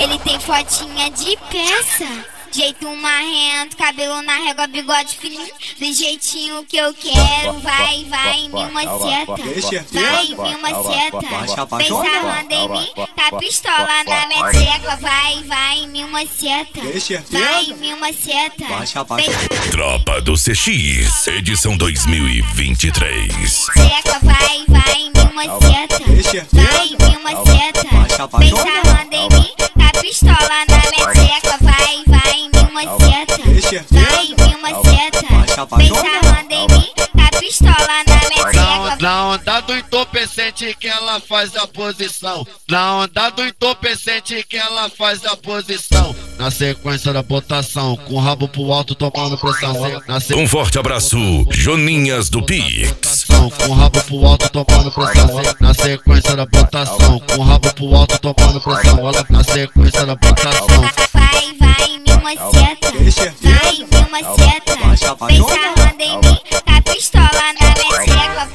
Ele tem fotinha de peça, jeito marrento, cabelo na régua, bigode fininho, do jeitinho que eu quero. Vai, vai, mil maceta, vai, mil maceta. Vem sarrando em mim, tá pistola na meteca. Vai, vai, mil maceta, vai, mil maceta. Tropa do CX, edição 2023. Seca, vai, vai, mil maceta, vai, mil maceta. Vem sarrando em mim, tá pistola na meteca. Vai, vai, mil maceta, vai, mil maceta. Vem sarrando em mim, tá pistola na meteca. Na onda do entorpecente que ela faz a posição. Na onda do entorpecente que ela faz a posição. Na sequência da botação, com o rabo pro alto tomando pressão. Um forte abraço, Joninhas do Pix. Com o rabo pro alto tomando pressão. Na sequência da botação, com o rabo pro alto tomando pressão. Na sequência da botação. Vai, vai, mil maceta, vai, mil maceta. Vem sarrando em mim, tá pistola na meteca.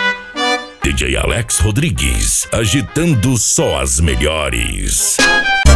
DJ Alex Rodrigues, agitando só as melhores.